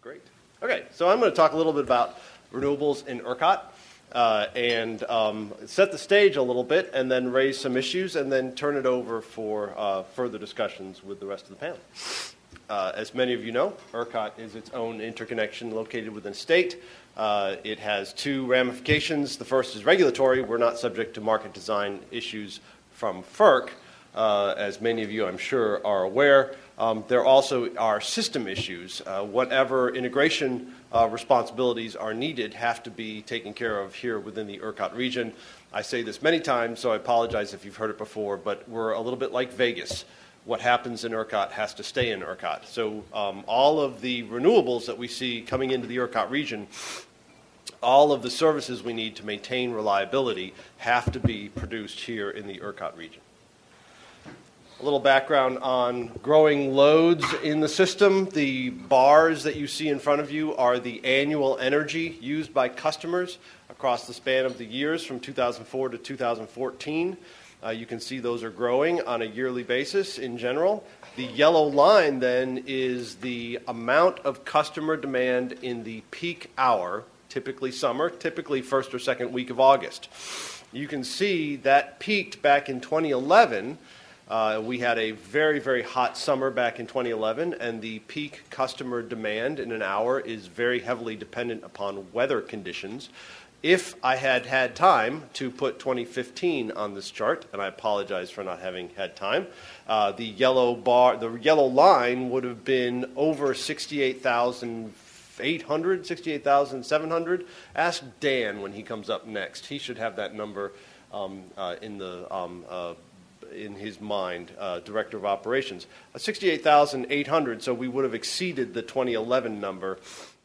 Great. Okay, so I'm going to talk a little bit about renewables in ERCOT and set the stage a little bit and then raise some issues and then turn it over for further discussions with the rest of the panel. As many of you know, ERCOT is its own interconnection located within a state. It has two ramifications. The first is regulatory. We're not subject to market design issues from FERC, as many of you, I'm sure, are aware. There also are system issues. Whatever integration responsibilities are needed have to be taken care of here within the ERCOT region. I say this many times, so I apologize if you've heard it before, but we're a little bit like Vegas. What happens in ERCOT has to stay in ERCOT. So all of the renewables that we see coming into the ERCOT region, all of the services we need to maintain reliability have to be produced here in the ERCOT region. A little background on growing loads in the system. The bars that you see in front of you are the annual energy used by customers across the span of the years from 2004 to 2014. You can see those are growing on a yearly basis in general. The yellow line then is the amount of customer demand in the peak hour, typically summer, typically first or second week of August. You can see that peaked back in 2011. We had a very, very hot summer back in 2011, and the peak customer demand in an hour is very heavily dependent upon weather conditions. If I had had time to put 2015 on this chart, and I apologize for not having had time, the yellow line would have been over 68,800, 68,700. Ask Dan when he comes up next. He should have that number in his mind, Director of Operations. 68,800, so we would have exceeded the 2011 number